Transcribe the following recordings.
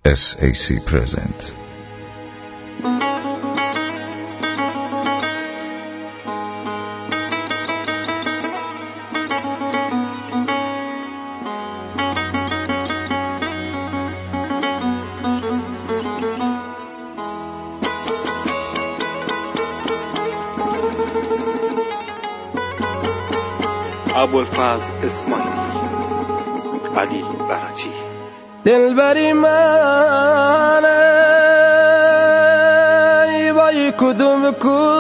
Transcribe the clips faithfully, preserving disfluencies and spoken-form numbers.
S A C present. ابوالفضل اسماعیلی، علی براتی. دلبری من ای وای کدوم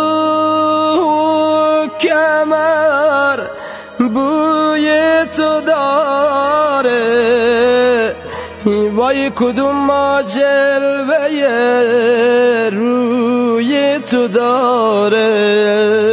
کو کمر بوی تو داره، ای وای کدوم ما جلوه روی تو داره.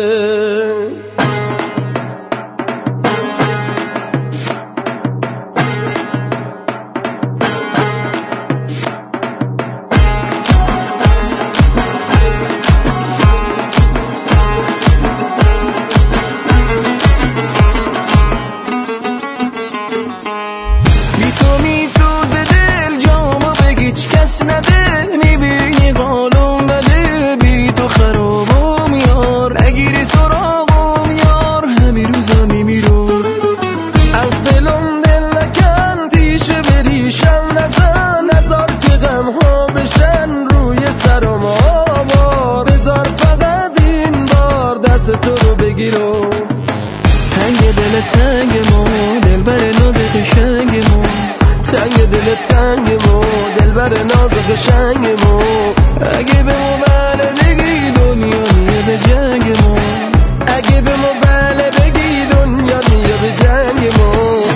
تنگ مو دلبر ناز قشنگ مو، اگه به مو بله بگی دنیا میه به جنگ مو، اگه به مو بله بگی دنیا میه به جنگ مو.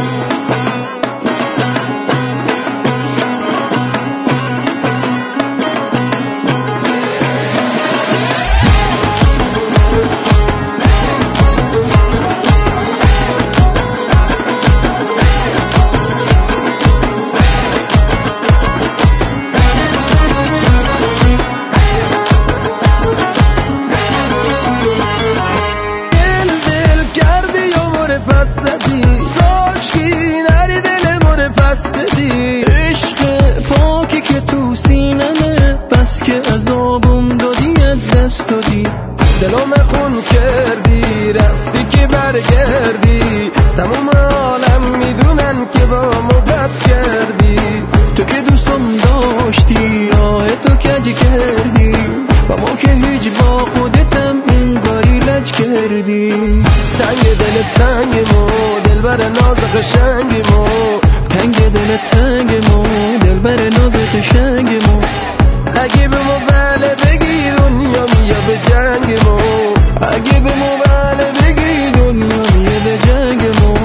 دلم خون کردی رفتی که برگردی، تموم عالم میدونن که با مو بد کردی. تو که دوستم داشتی آه تو کج کردی، با ما که هیچ با خودتم انگاری لج کردی. تنگ دل تنگ مو دلبر ناز قشنگ مو، تنگ دل تنگ مو دلبر ناز قشنگ مو، اگه به مو بله بگی دنیا میه به جنگ مو، اگه به مو بله بگی دنیا میه به جنگ مو.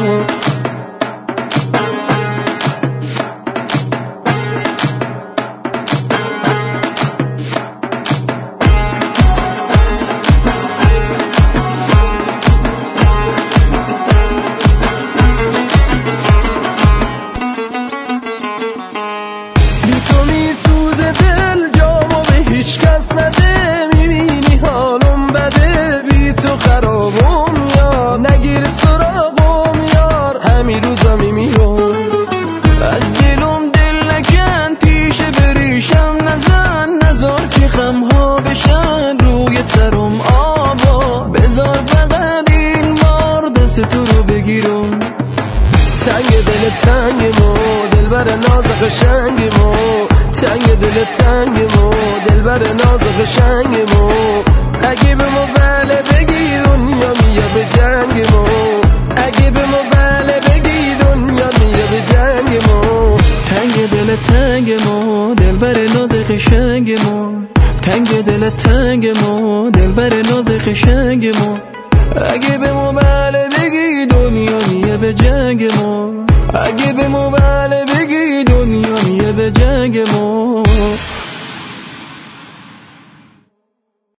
تنگ مو دلبر ناز قشنگ مو، تنگ دل تنگ مو دلبر ناز قشنگ مو، اگه به مو بله بگی دنیا میه به جنگ مو، اگه به مو بله بگی دنیا میه به جنگ مو. تنگ دل تنگ مو دلبر ناز قشنگ مو، تنگ دل تنگ مو دلبر ناز قشنگ مو، اگه به مو بله بگی دنیا میه به جنگ مو، اگه